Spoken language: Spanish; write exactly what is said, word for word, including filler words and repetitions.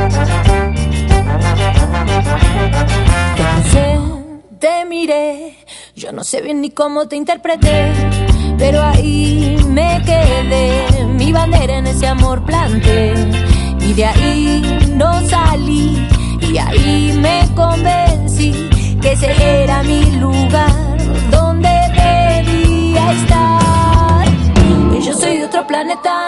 Te crucé, te miré, yo no sé bien ni cómo te interpreté, pero ahí me quedé, mi bandera en ese amor planté, y de ahí no salí, y ahí me convencí que ese era mi lugar, donde debía estar. Y yo soy de otro planeta,